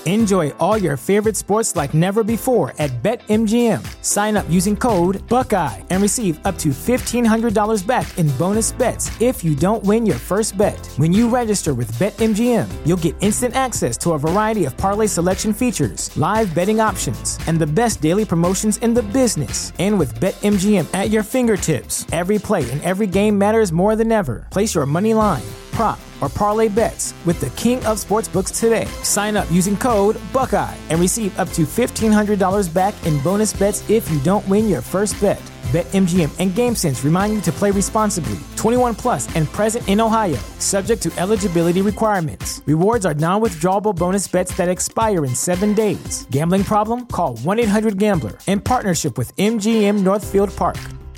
Enjoy all your favorite sports like never before at BetMGM. Sign up using code Buckeye and receive up to $1,500 back in bonus bets if you don't win your first bet. When you register with BetMGM, you'll get instant access to a variety of parlay selection features, live betting options, and the best daily promotions in the business. And with BetMGM at your fingertips, every play and every game matters more than ever. Place your money line, prop, or parlay bets with the king of sportsbooks today. Sign up using code Buckeye and receive up to $1,500 back in bonus bets if you don't win your first bet. BetMGM and GameSense remind you to play responsibly. 21 plus and present in Ohio, subject to eligibility requirements. Rewards are non-withdrawable bonus bets that expire in 7 days. Gambling problem? Call 1-800-GAMBLER. In partnership with MGM Northfield Park.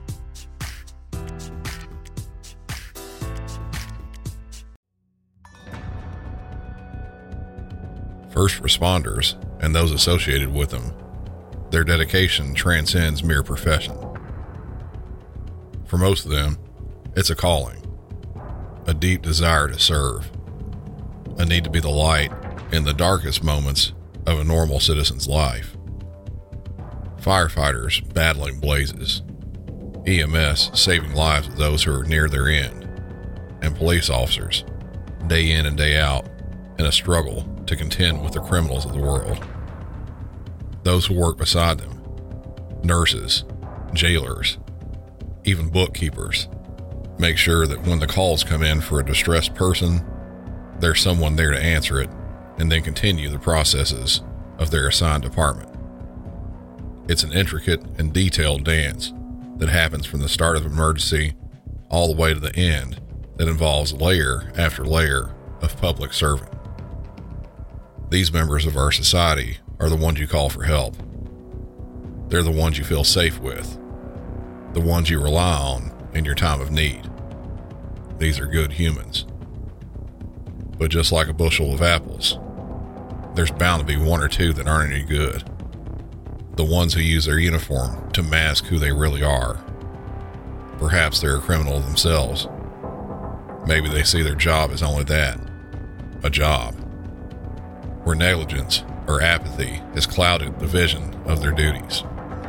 First responders and those associated with them, their dedication transcends mere profession. For most of them, it's a calling, a deep desire to serve, a need to be the light in the darkest moments of a normal citizen's life. Firefighters battling blazes, EMS saving lives of those who are near their end, and police officers, day in and day out, in a struggle to contend with the criminals of the world. Those who work beside them, nurses, jailers, even bookkeepers, make sure that when the calls come in for a distressed person, there's someone there to answer it and then continue the processes of their assigned department. It's an intricate and detailed dance that happens from the start of an emergency all the way to the end that involves layer after layer of public servant. These members of our society are the ones you call for help. They're the ones you feel safe with, the ones you rely on in your time of need. These are good humans. But just like a bushel of apples, there's bound to be one or two that aren't any good. The ones who use their uniform to mask who they really are. Perhaps they're a criminal themselves. Maybe they see their job as only that, a job, where negligence or apathy has clouded the vision of their duties.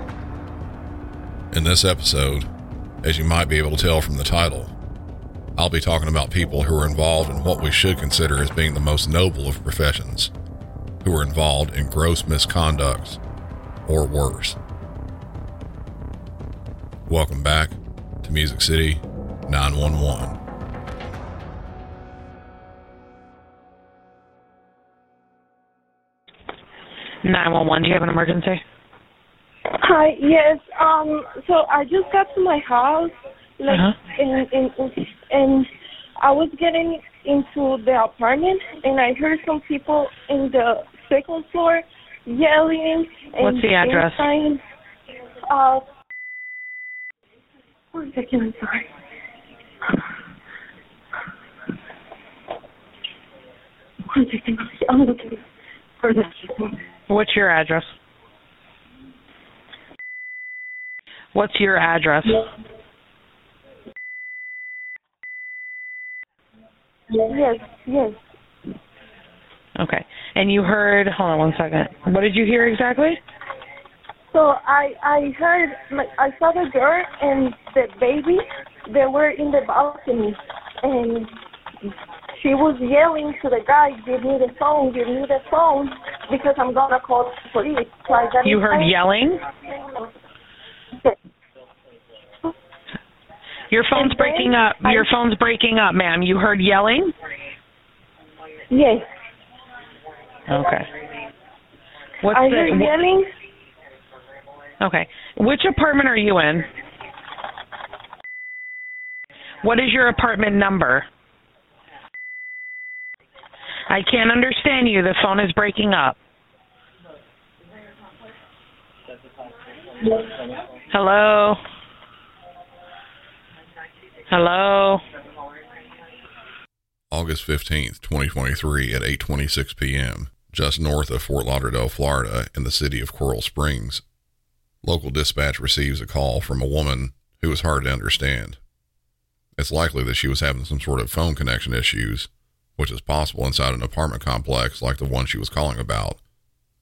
In this episode, as you might be able to tell from the title, I'll be talking about people who are involved in what we should consider as being the most noble of professions, who are involved in gross misconducts or worse. Welcome back to Music City 911. Do you have an emergency? Hi, yes. So I just got to my house, and I was getting into the apartment, and I heard some people in the second floor yelling. And what's the address? Saying, one second, I'm sorry. One second, I'm looking for that. What's your address? What's your address? Yes. Okay. And you heard, hold on one second. What did you hear exactly? So I heard, I saw the girl and the baby. They were in the balcony, and she was yelling to the guy, give me the phone, because I'm going to call the police. So you heard yelling? Yes. Your phone's breaking up. Your phone's breaking up, ma'am. You heard yelling? Yes. Okay. I heard yelling. Okay. Which apartment are you in? What is your apartment number? I can't understand you. The phone is breaking up. Hello? Hello? August 15th, 2023 at 8:26 p.m., just north of Fort Lauderdale, Florida, in the city of Coral Springs. Local dispatch receives a call from a woman who is hard to understand. It's likely that she was having some sort of phone connection issues, which is possible inside an apartment complex like the one she was calling about,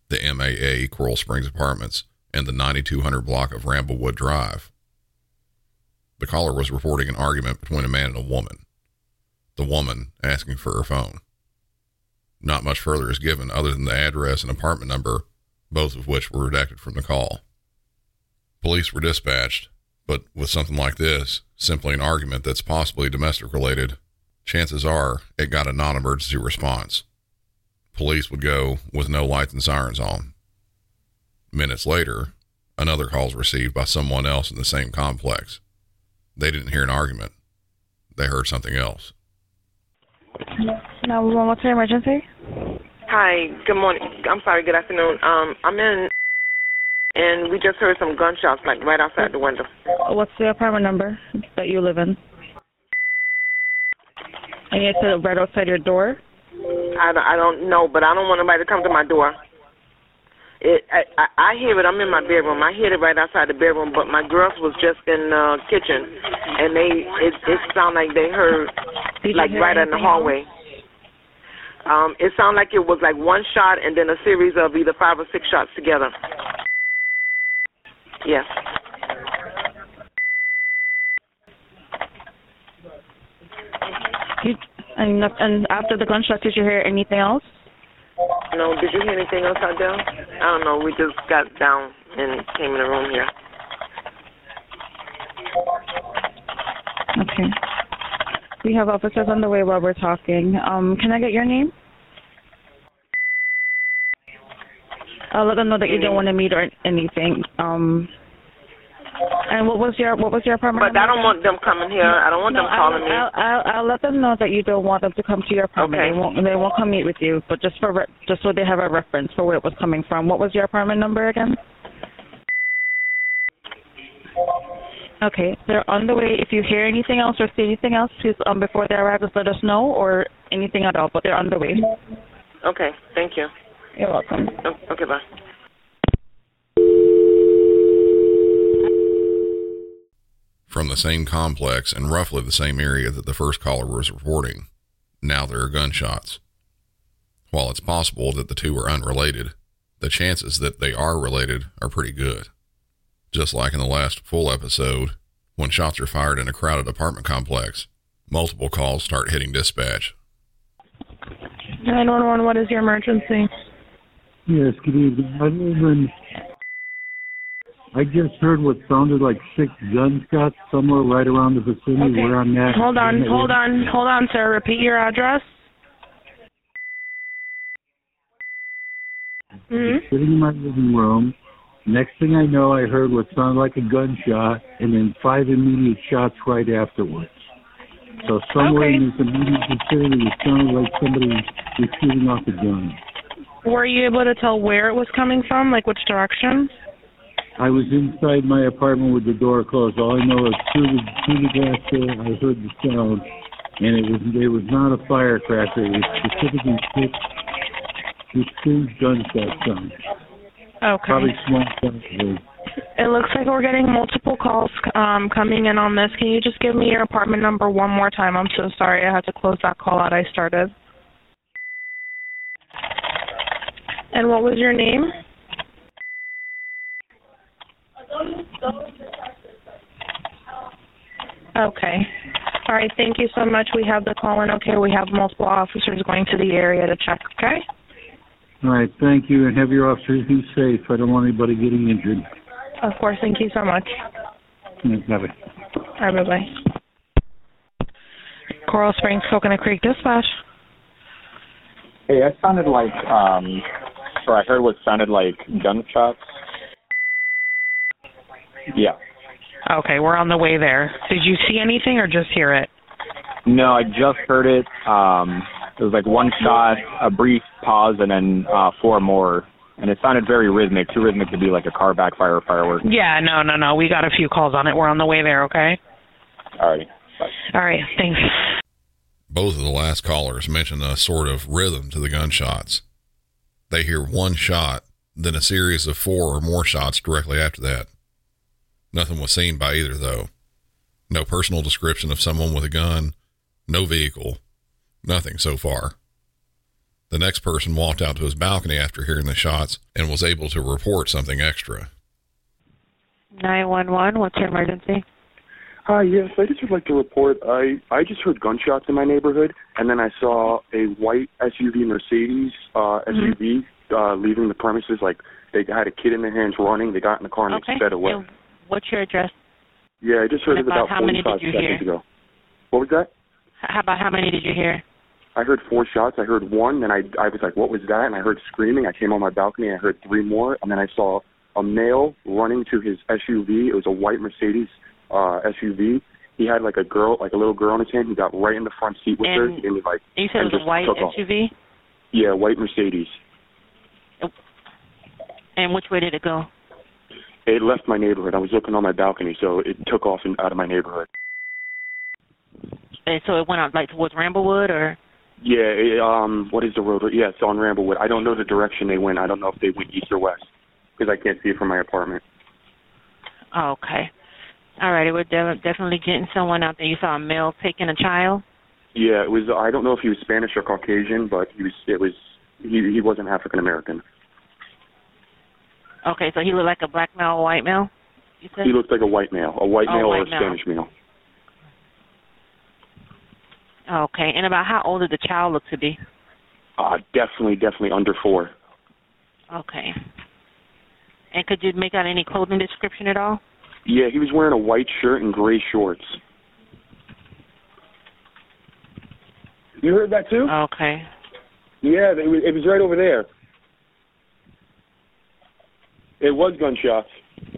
the MAA Coral Springs Apartments and the 9200 block of Ramblewood Drive. The caller was reporting an argument between a man and a woman, the woman asking for her phone. Not much further is given other than the address and apartment number, both of which were redacted from the call. Police were dispatched, but with something like this, simply an argument that's possibly domestic related, chances are it got a non-emergency response. Police would go with no lights and sirens on. Minutes later, another call was received by someone else in the same complex. They didn't hear an argument. They heard something else. 911, what's your emergency? Hi, good morning. I'm sorry, good afternoon. I'm in, and we just heard some gunshots, like right outside the window. What's the apartment number that you live in? And it's right outside your door? I don't know, but I don't want nobody to come to my door. I hear it. I'm in my bedroom. I hear it right outside the bedroom, but my girls was just in the kitchen, and it sounded like they heard, like right in the hallway. It sounded like it was like one shot and then a series of either 5 or 6 shots together. Yes. And after the gunshot, did you hear anything else? No, did you hear anything else out there? I don't know. We just got down and came in the room here. Okay. We have officers on the way while we're talking. Can I get your name? I'll let them know that you don't want to meet or anything. And what was your apartment? But I don't want them coming here. I don't want them calling me. I'll let them know that you don't want them to come to your apartment. Okay. They won't come meet with you, but just so they have a reference for where it was coming from. What was your apartment number again? Okay, they're on the way. If you hear anything else or see anything else, please before they arrive, just let us know or anything at all. But they're on the way. Okay, thank you. You're welcome. Okay, bye. From the same complex and roughly the same area that the first caller was reporting, now there are gunshots. While it's possible that the two are unrelated, the chances that they are related are pretty good. Just like in the last full episode, when shots are fired in a crowded apartment complex, multiple calls start hitting dispatch. 911, what is your emergency? Yes, good evening. I just heard what sounded like 6 gunshots somewhere right around the vicinity where I'm at. Hold on, sir. Repeat your address. Sitting in my living room. Next thing I know, I heard what sounded like a gunshot, and then 5 immediate shots right afterwards. So somewhere in this immediate vicinity, it sounded like somebody was shooting off a gun. Were you able to tell where it was coming from, like which direction? I was inside my apartment with the door closed. All I know is through the glass door, I heard the sound, and it was not a firecracker. It was specifically 6 gunshot sounds. Okay. Probably small sounds. It looks like we're getting multiple calls coming in on this. Can you just give me your apartment number one more time? I'm so sorry. I had to close that call out I started. And what was your name? Okay. All right. Thank you so much. We have the call in. Okay. We have multiple officers going to the area to check. Okay. All right. Thank you. And have your officers be safe. I don't want anybody getting injured. Of course. Thank you so much. Bye-bye. All right. Bye-bye. Coral Springs, Coconut Creek Dispatch. Hey, I sounded like, I heard what sounded like gunshots. Yeah. Okay, we're on the way there. Did you see anything or just hear it? No, I just heard it. It was like one shot, a brief pause, and then 4 more. And it sounded very rhythmic, too rhythmic to be like a car backfire or firework. Yeah, no. We got a few calls on it. We're on the way there, okay? All righty. Bye. All right, thanks. Both of the last callers mentioned a sort of rhythm to the gunshots. They hear one shot, then a series of 4 or more shots directly after that. Nothing was seen by either, though. No personal description of someone with a gun, no vehicle, nothing so far. The next person walked out to his balcony after hearing the shots and was able to report something extra. 911, what's your emergency? Hi, yes, I just would like to report. I just heard gunshots in my neyborhood, and then I saw a white SUV Mercedes SUV leaving the premises. Like, they had a kid in their hands running. They got in the car and they sped away. And what's your address? Yeah, I just heard it about 45 seconds ago. What was that? How many did you hear? I heard 4 shots. I heard one, and I was like, what was that? And I heard screaming. I came on my balcony. I heard 3 more, and then I saw a male running to his SUV. It was a white Mercedes SUV. He had like a little girl in his hand. He got right in the front seat with her, and he like. You said it was a white SUV? Yeah, white Mercedes. And which way did it go? It left my neighborhood. I was looking on my balcony, so it took off out of my neighborhood. And so it went out like towards Ramblewood, or? Yeah, what is the road? Yeah, it's on Ramblewood. I don't know the direction they went. I don't know if they went east or west because I can't see it from my apartment. Oh, okay. All right, we're definitely getting someone out there. You saw a male taking a child? Yeah, it was. I don't know if he was Spanish or Caucasian, but he wasn't African American. Okay, so he looked like a black male or white male, you said? He looked like a white male, or a Spanish male. Okay, and about how old did the child look to be? Definitely under 4. Okay. And could you make out any clothing description at all? Yeah, he was wearing a white shirt and gray shorts. You heard that too? Okay. Yeah, it was right over there. It was gunshots.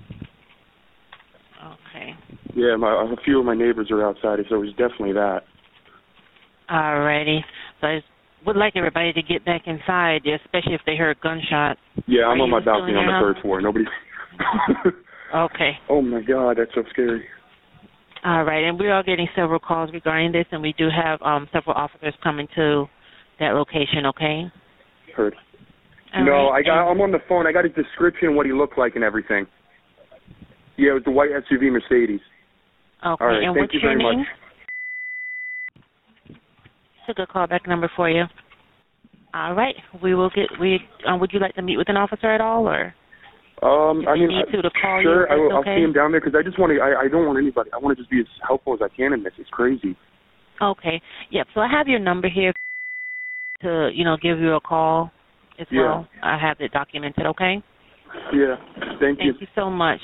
Okay. Yeah, a few of my neighbors are outside, so it was definitely that. Alrighty. So I would like everybody to get back inside, especially if they heard gunshots. Yeah, I'm on my balcony on the 3rd floor. Nobody. Okay. Oh my God, that's so scary. All right, and we are getting several calls regarding this, and we do have several officers coming to that location. Okay. Heard. All right. I'm on the phone. I got his description, what he looked like, and everything. Yeah, it was the white SUV Mercedes. Okay. All right, and thank you very much. It's a good callback number for you. All right, we will get. Would you like to meet with an officer at all, or? I mean, need to call sure, you, I'll see him down there because I just want to. I don't want anybody. I want to just be as helpful as I can in this. It's crazy. Okay. Yep. So I have your number here to give you a call as well. I have it documented. Okay. Yeah. Thank you. Thank you so much.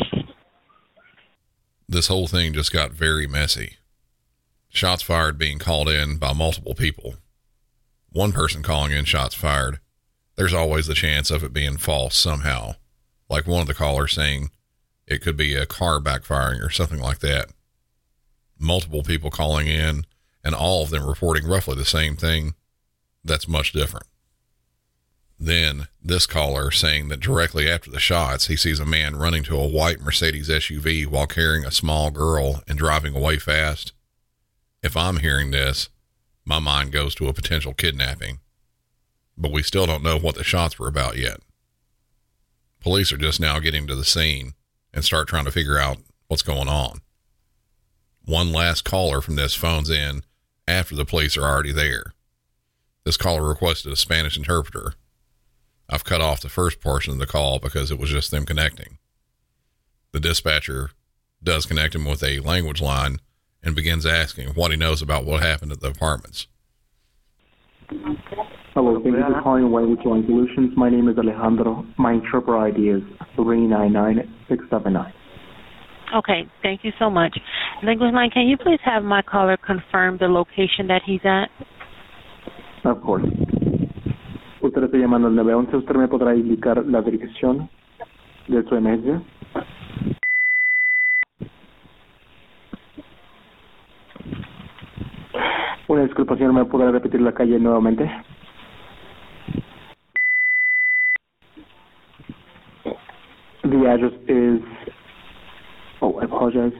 This whole thing just got very messy. Shots fired being called in by multiple people. One person calling in shots fired. There's always the chance of it being false somehow. Like one of the callers saying it could be a car backfiring or something like that. Multiple people calling in and all of them reporting roughly the same thing. That's much different. Then this caller saying that directly after the shots, he sees a man running to a white Mercedes SUV while carrying a small girl and driving away fast. If I'm hearing this, my mind goes to a potential kidnapping. But we still don't know what the shots were about yet. Police are just now getting to the scene and start trying to figure out what's going on. One last caller from this phones in after the police are already there. This caller requested a Spanish interpreter. I've cut off the first portion of the call because it was just them connecting. The dispatcher does connect him with a language line and begins asking what he knows about what happened at the apartments. Hello, thank you for calling Language Line Solutions. My name is Alejandro. My interpreter ID is 399679. Okay, thank you so much. Language Line, can you please have my caller confirm the location that he's at? Of course. Usted está llamando al 911. ¿Usted me podrá indicar la dirección de su emergencia? Una disculpa, señor, ¿me podrá repetir la calle nuevamente? The address is... Oh, I apologize.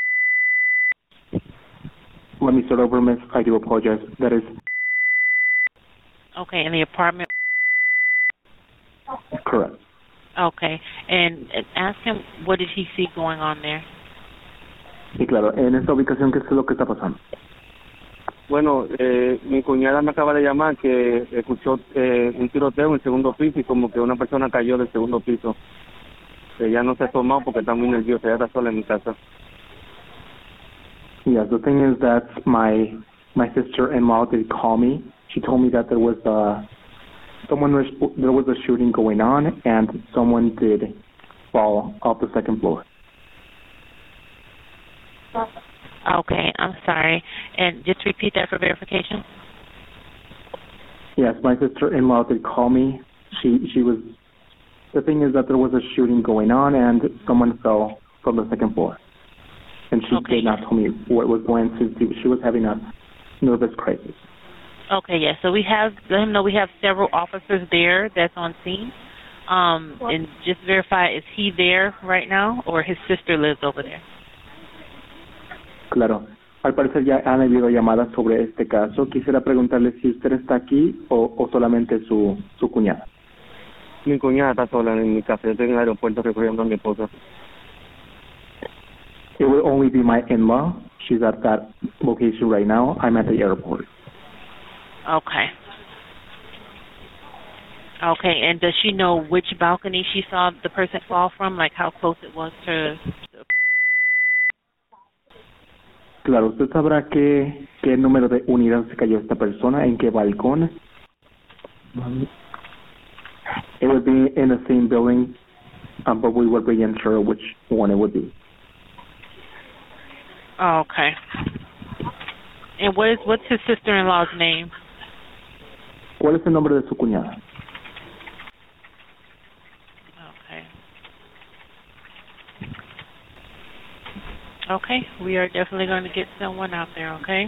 Let me start over, miss. I do apologize. That is... Okay, in the apartment? Correct. Okay, and ask him what did he see going on there? Sí, claro. En esta ubicación, ¿qué es lo que está pasando? Bueno, mi cuñada me acaba de llamar que escuchó un tiroteo en el segundo piso y como que una persona cayó del segundo piso. Ella no se ha tomado porque está muy nerviosa, ella está sola en mi casa. Yes, the thing is that my sister-in-law did call me. She told me that there was a shooting going on and someone did fall off the second floor. Okay, I'm sorry. And just repeat that for verification. Yes, my sister-in-law did call me. She was. The thing is that there was a shooting going on and someone fell from the second floor. And she did not tell me what was going to do. She was having a nervous crisis. Okay, yes. So let him know we have several officers there that's on scene. And just verify, is he there right now or his sister lives over there? Claro. Al parecer ya han habido llamadas sobre este caso. Quisiera preguntarle si usted está aquí o solamente su cuñada. Mi cuñada está sola en mi casa. Yo estoy en el aeropuerto recogiendo a mi esposa. It will only be my in-law. She's at that location right now. I'm at the airport. Okay. Okay, and does she know which balcony she saw the person fall from, like how close it was to... Claro, ¿usted sabrá qué número de unidad se cayó esta persona? ¿En qué balcón? It would be in the same building, but we would be unsure which one it would be. Oh, okay. And what's his sister-in-law's name? ¿Cuál es el nombre de su cuñada? Okay, we are definitely going to get someone out there, okay?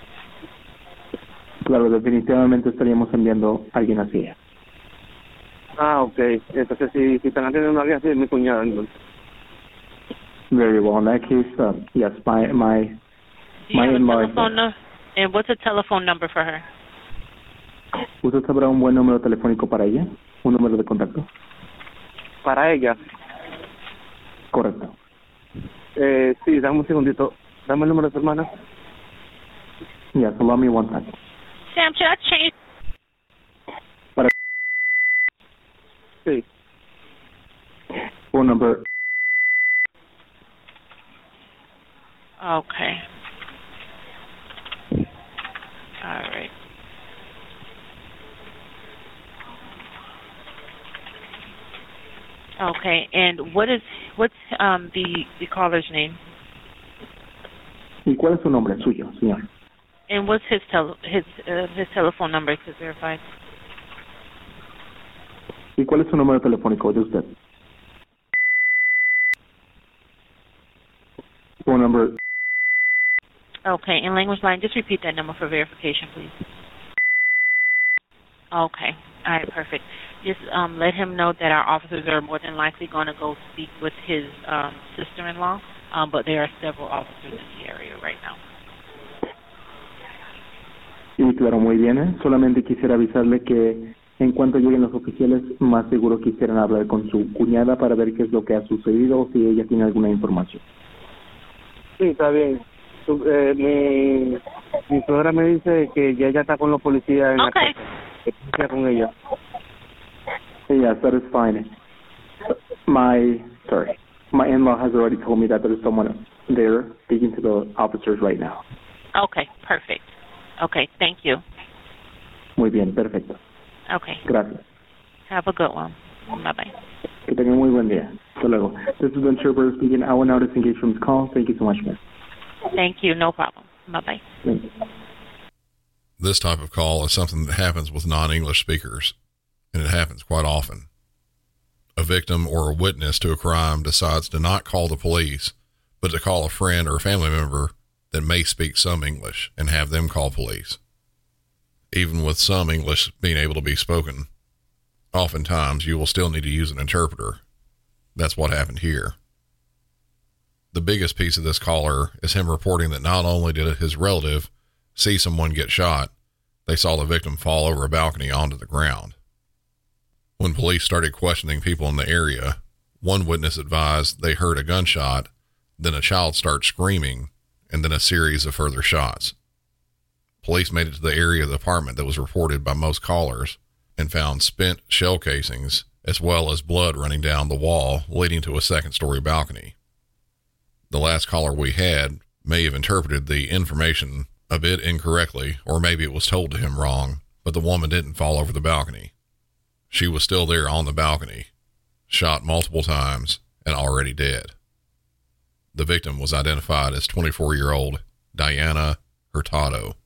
Claro, definitivamente estaríamos enviando a alguien hacia ella. Okay. Entonces, si están atendiendo a alguien así, es mi cuñada, entonces. Very well. In that case, yes, my in-law. And what's a telephone number for her? ¿Usted sabrá un buen número telefónico para ella? ¿Un número de contacto? Para ella. Correcto. Sí, dame un segundito. Dame el número de tu hermana. Yes, allow me one second. Sam, should I change? Para... Sí. Phone number. Okay. All right. Okay, and what's the caller's name? ¿Y cuál es su nombre, suyo, señor? And what's his telephone number to verify? ¿Y cuál es su número telefónico de usted? Phone number. Okay, in language line, just repeat that number for verification, please. Okay, all right, perfect. Just let him know that our officers are more than likely going to go speak with his sister-in-law, but there are several officers in the area right now. Sí, claro, muy bien. Solamente quisiera avisarle que en cuanto lleguen los oficiales, más seguro quisieran hablar con su cuñada para ver qué es lo que ha sucedido o si ella tiene alguna información. Sí, está bien. Mi suegra me dice que ya ella está con los policías en la casa. Que con ella. Yes, that is fine. My in-law has already told me that there is someone there speaking to the officers right now. Okay, perfect. Okay, thank you. Muy bien, perfecto. Okay. Gracias. Have a good one. Bye-bye. Que tengan muy buen día. Hasta luego. This is Ben Sherber speaking. I will now disengage from this call. Thank you so much, man. Thank you. No problem. Bye-bye. Thank you. This type of call is something that happens with non-English speakers, and it happens quite often. A victim or a witness to a crime decides to not call the police, but to call a friend or a family member that may speak some English and have them call police. Even with some English being able to be spoken, oftentimes you will still need to use an interpreter. That's what happened here. The biggest piece of this caller is him reporting that not only did his relative see someone get shot, they saw the victim fall over a balcony onto the ground. When police started questioning people in the area, one witness advised they heard a gunshot, then a child start screaming, and then a series of further shots. Police made it to the area of the apartment that was reported by most callers and found spent shell casings as well as blood running down the wall leading to a second-story balcony. The last caller we had may have interpreted the information a bit incorrectly, or maybe it was told to him wrong, but the woman didn't fall over the balcony. She was still there on the balcony, shot multiple times, and already dead. The victim was identified as 24-year-old Diana Hurtado.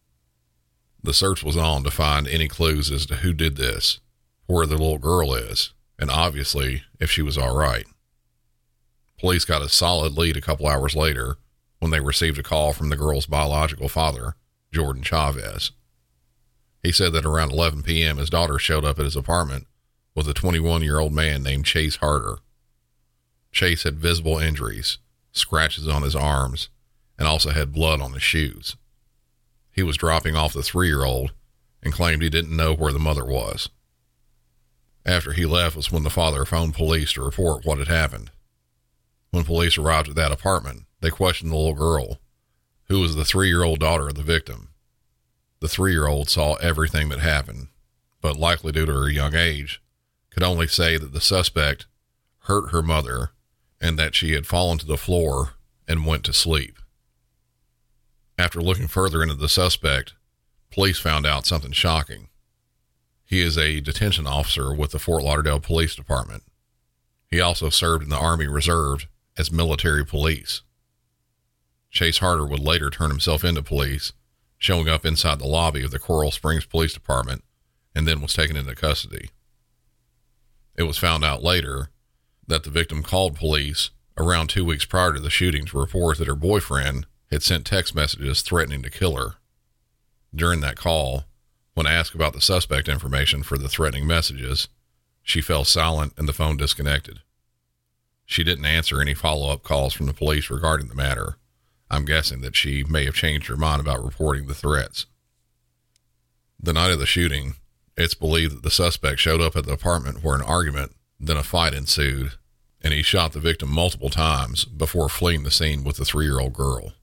The search was on to find any clues as to who did this, where the little girl is, and obviously if she was all right. Police got a solid lead a couple hours later when they received a call from the girl's biological father, Jordan Chavez. He said that around 11 p.m. his daughter showed up at his apartment with a 21-year-old man named Chase Harder. Chase had visible injuries, scratches on his arms, and also had blood on his shoes. He was dropping off the 3-year-old and claimed he didn't know where the mother was. After he left was when the father phoned police to report what had happened. When police arrived at that apartment, they questioned the little girl, who was the 3-year-old daughter of the victim. The 3-year-old saw everything that happened, but likely due to her young age, could only say that the suspect hurt her mother and that she had fallen to the floor and went to sleep. After looking further into the suspect, police found out something shocking. He is a detention officer with the Fort Lauderdale Police Department. He also served in the Army Reserve as military police. Chase Harder would later turn himself into police, showing up inside the lobby of the Coral Springs Police Department, and then was taken into custody. It was found out later that the victim called police around 2 weeks prior to the shooting to report that her boyfriend had sent text messages threatening to kill her. During that call, when asked about the suspect information for the threatening messages, she fell silent and the phone disconnected. She didn't answer any follow-up calls from the police regarding the matter. I'm guessing that she may have changed her mind about reporting the threats. The night of the shooting, it's believed that the suspect showed up at the apartment where an argument, then a fight ensued, and he shot the victim multiple times before fleeing the scene with the 3-year-old girl.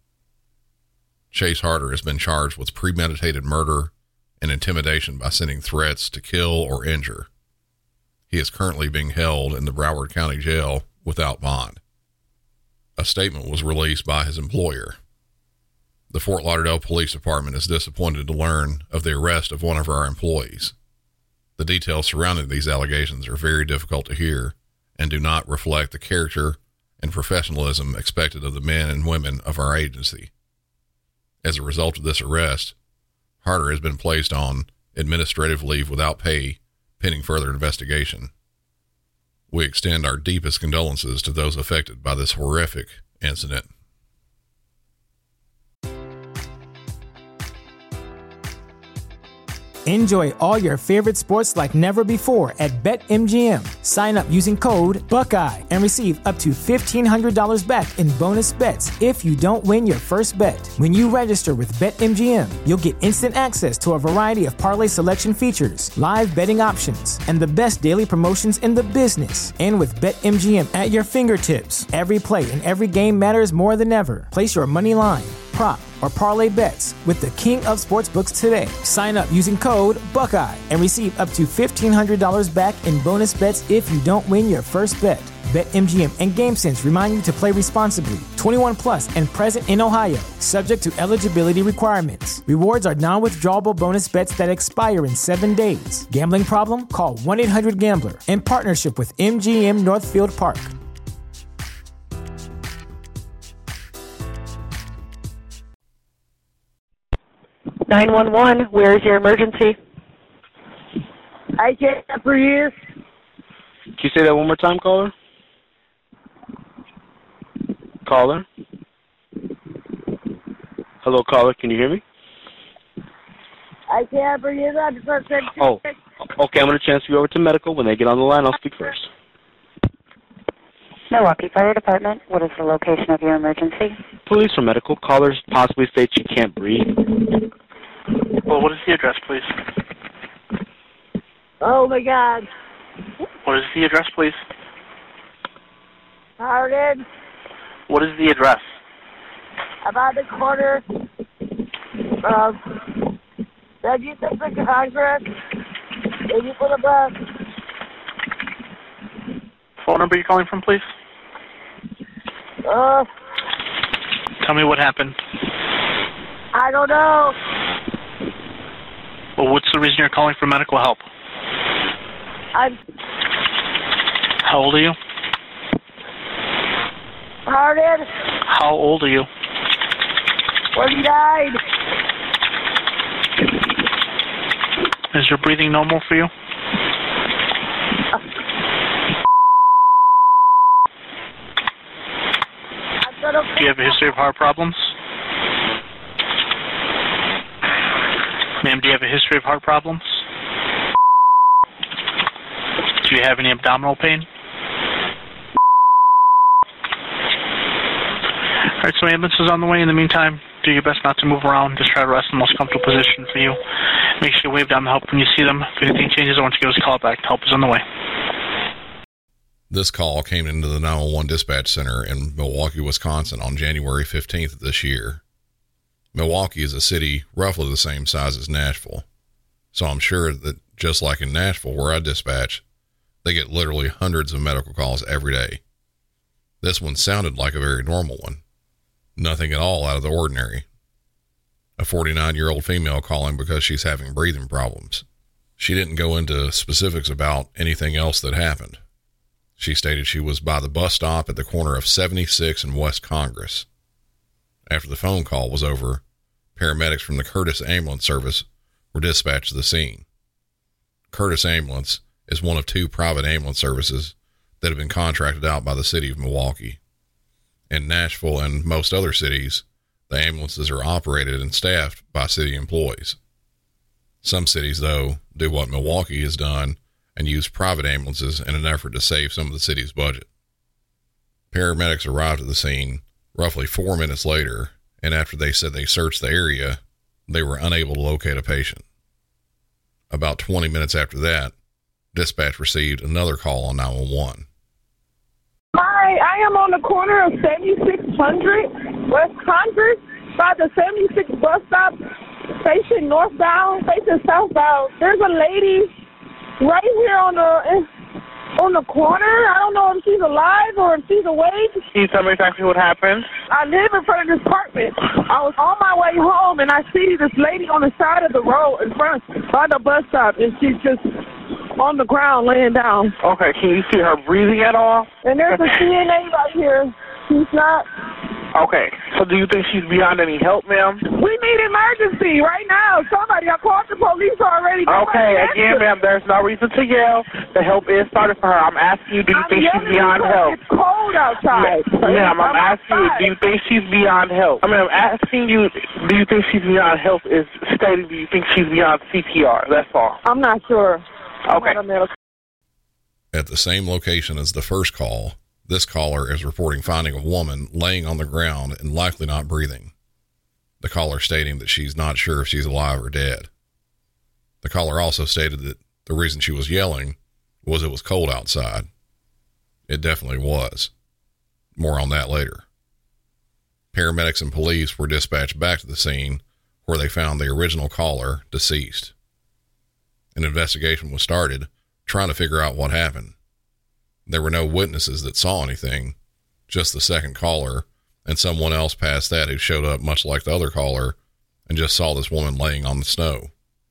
Chase Harder has been charged with premeditated murder and intimidation by sending threats to kill or injure. He is currently being held in the Broward County Jail without bond. A statement was released by his employer. The Fort Lauderdale Police Department is disappointed to learn of the arrest of one of our employees. The details surrounding these allegations are very difficult to hear and do not reflect the character and professionalism expected of the men and women of our agency. As a result of this arrest, Harder has been placed on administrative leave without pay pending further investigation. We extend our deepest condolences to those affected by this horrific incident. Enjoy all your favorite sports like never before at BetMGM. Sign up using code Buckeye and receive up to $1,500 back in bonus bets if you don't win your first bet. When you register with BetMGM, you'll get instant access to a variety of parlay selection features, live betting options, and the best daily promotions in the business. And with BetMGM at your fingertips, every play and every game matters more than ever. Place your money line, prop, or parlay bets with the king of sportsbooks today. Sign up using code Buckeye and receive up to $1,500 back in bonus bets if you don't win your first bet. BetMGM and GameSense remind you to play responsibly. 21 plus and present in Ohio, subject to eligibility requirements. Rewards are non-withdrawable bonus bets that expire in 7 days. Gambling problem? Call 1-800-GAMBLER in partnership with MGM Northfield Park. (911) Where is your emergency? I can't breathe. Can you say that one more time, caller? Caller? Hello, caller. Can you hear me? I can't breathe. Oh, okay. I'm going to transfer you over to medical. When they get on the line, I'll speak first. Milwaukee Fire Department. What is the location of your emergency? Police or medical. Callers possibly state she can't breathe. Well, what is the address, please? Oh, my God. What is the address, please? Pardon? What is the address? About the corner of Did you take the contract? Did you put it back? Phone number you're calling from, please? Tell me what happened. I don't know. Well, what's the reason you're calling for medical help? How old are you? Pardon? How old are you? 49. Is your breathing normal for you? Do you have a history of heart problems? Ma'am, do you have a history of heart problems? Do you have any abdominal pain? Alright, so ambulance is on the way. In the meantime, do your best not to move around. Just try to rest in the most comfortable position for you. Make sure you wave down the help when you see them. If anything changes, I want you to give us a call back. Help is on the way. This call came into the 911 dispatch center in Milwaukee, Wisconsin on January 15th of this year. Milwaukee is a city roughly the same size as Nashville, so I'm sure that just like in Nashville where I dispatch, they get literally hundreds of medical calls every day. This one sounded like a very normal one. Nothing at all out of the ordinary. A 49-year-old female calling because she's having breathing problems. She didn't go into specifics about anything else that happened. She stated she was by the bus stop at the corner of 76 and West Congress. After the phone call was over, paramedics from the Curtis Ambulance Service were dispatched to the scene. Curtis Ambulance is one of two private ambulance services that have been contracted out by the city of Milwaukee. In Nashville and most other cities, the ambulances are operated and staffed by city employees. Some cities, though, do what Milwaukee has done and use private ambulances in an effort to save some of the city's budget. Paramedics arrived at the scene roughly 4 minutes later, and after they said they searched the area, they were unable to locate a patient. About 20 minutes after that, dispatch received another call on 911. Hi, I am on the corner of 7600 West Congress by the 76 bus stop, facing northbound, facing southbound. There's a lady right here on the corner. I don't know if she's alive or if she's awake. Can you tell me exactly what happened? I live in front of this apartment. I was on my way home and I see this lady on the side of the road in front by the bus stop, and she's just on the ground laying down. Okay, can you see her breathing at all? And there's a CNA right here. She's not. Okay, so do you think she's beyond any help, ma'am? We need emergency right now. Somebody, I called the police already. Okay, again, ma'am, there's no reason to yell. The help is started for her. I'm asking you, do you think she's beyond help? It's cold outside. Ma'am, I'm asking you, do you think she's beyond help? I mean, I'm asking you, do you think she's beyond help is stating, do you think she's beyond CPR? That's all. I'm not sure. Okay. At the same location as the first call, this caller is reporting finding a woman laying on the ground and likely not breathing. The caller stating that she's not sure if she's alive or dead. The caller also stated that the reason she was yelling was it was cold outside. It definitely was. More on that later. Paramedics and police were dispatched back to the scene where they found the original caller deceased. An investigation was started trying to figure out what happened. There were no witnesses that saw anything, just the second caller and someone else past that who showed up much like the other caller and just saw this woman laying on the snow.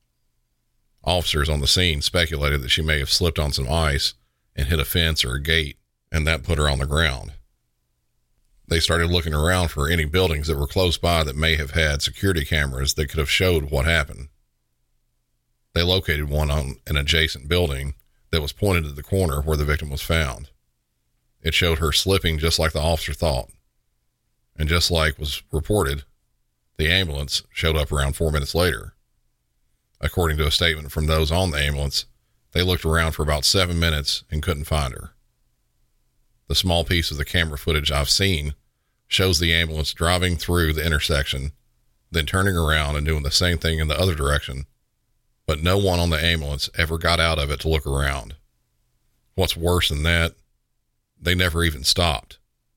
Officers on the scene speculated that she may have slipped on some ice and hit a fence or a gate, and that put her on the ground. They started looking around for any buildings that were close by that may have had security cameras that could have showed what happened. They located one on an adjacent building that was pointed to the corner where the victim was found. It showed her slipping just like the officer thought. And just like was reported, the ambulance showed up around 4 minutes later. According to a statement from those on the ambulance, they looked around for about 7 minutes and couldn't find her. The small piece of the camera footage I've seen shows the ambulance driving through the intersection, then turning around and doing the same thing in the other direction, but no one on the ambulance ever got out of it to look around. What's worse than that, they never even stopped.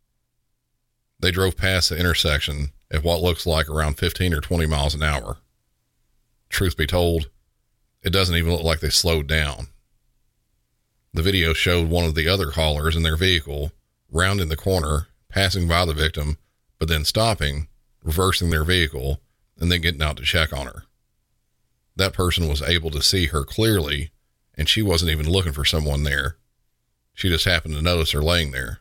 They drove past the intersection at what looks like around 15 or 20 miles an hour. Truth be told, it doesn't even look like they slowed down. The video showed one of the other callers in their vehicle rounding the corner, passing by the victim, but then stopping, reversing their vehicle, and then getting out to check on her. That person was able to see her clearly, and she wasn't even looking for someone there. She just happened to notice her laying there.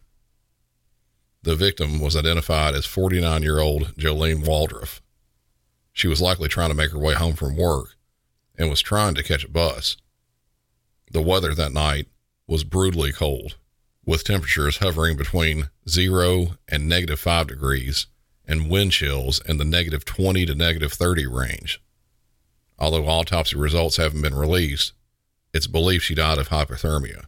The victim was identified as 49-year-old Jolene Waldruff. She was likely trying to make her way home from work and was trying to catch a bus. The weather that night was brutally cold, with temperatures hovering between 0 and -5 degrees and wind chills in the -20 to -30 range. Although autopsy results haven't been released, it's believed she died of hypothermia.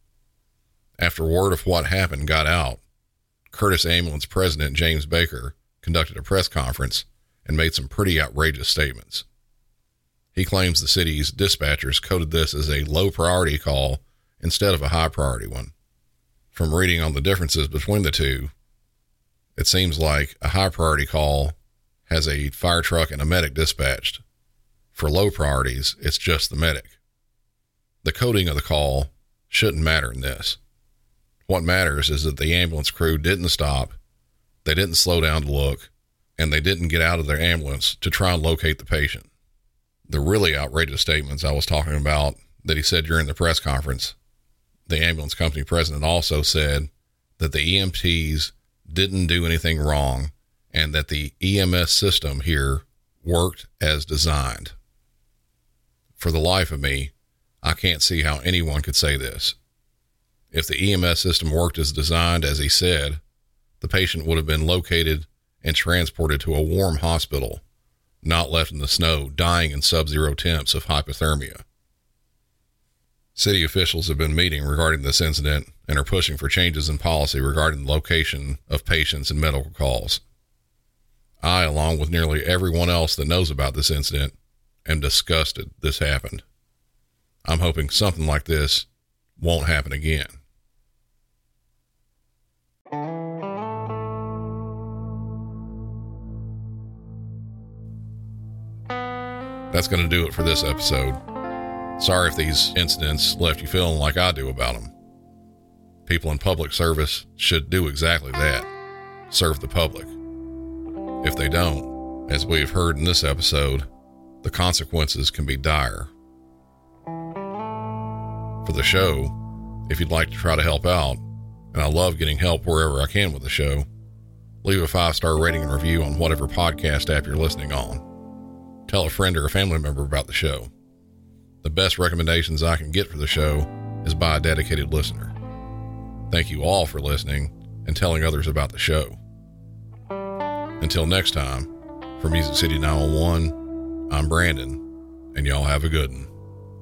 After word of what happened got out, Curtis Ambulance President James Baker conducted a press conference and made some pretty outrageous statements. He claims the city's dispatchers coded this as a low priority call instead of a high priority one. From reading on the differences between the two, it seems like a high priority call has a fire truck and a medic dispatched. For low priorities, it's just the medic. The coding of the call shouldn't matter in this. What matters is that the ambulance crew didn't stop, they didn't slow down to look, and they didn't get out of their ambulance to try and locate the patient. The really outrageous statements I was talking about that he said during the press conference, the ambulance company president also said that the EMTs didn't do anything wrong and that the EMS system here worked as designed. For the life of me, I can't see how anyone could say this. If the EMS system worked as designed, as he said, the patient would have been located and transported to a warm hospital, not left in the snow, dying in sub-zero temps of hypothermia. City officials have been meeting regarding this incident and are pushing for changes in policy regarding the location of patients and medical calls. I, along with nearly everyone else that knows about this incident, am disgusted this happened. I'm hoping something like this won't happen again. That's going to do it for this episode. Sorry if these incidents left you feeling like I do about them. People in public service should do exactly that, serve the public. If they don't, as we have heard in this episode, the consequences can be dire. For the show, if you'd like to try to help out, and I love getting help wherever I can with the show, leave a 5-star rating and review on whatever podcast app you're listening on. Tell a friend or a family member about the show. The best recommendations I can get for the show is by a dedicated listener. Thank you all for listening and telling others about the show. Until next time, for Music City 911, I'm Brandon, and y'all have a good one.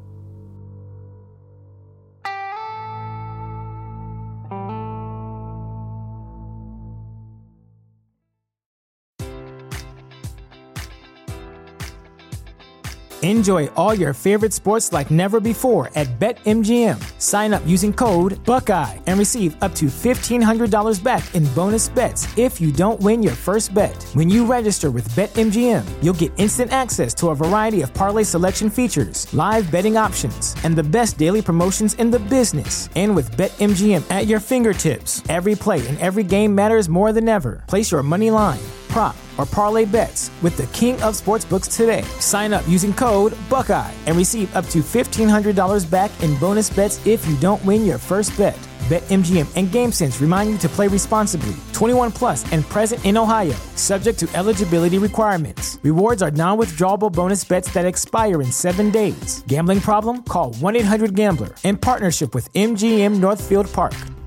Enjoy all your favorite sports like never before at BetMGM. Sign up using code Buckeye and receive up to $1,500 back in bonus bets if you don't win your first bet. When you register with BetMGM, you'll get instant access to a variety of parlay selection features, live betting options, and the best daily promotions in the business. And with BetMGM at your fingertips, every play and every game matters more than ever. Place your money line, prop, or parlay bets with the king of sportsbooks today. Sign up using code Buckeye and receive up to $1,500 back in bonus bets if you don't win your first bet. BetMGM and GameSense remind you to play responsibly. 21 plus and present in Ohio, subject to eligibility requirements. Rewards are non-withdrawable bonus bets that expire in 7 days. Gambling problem? Call 1-800-GAMBLER in partnership with MGM Northfield Park.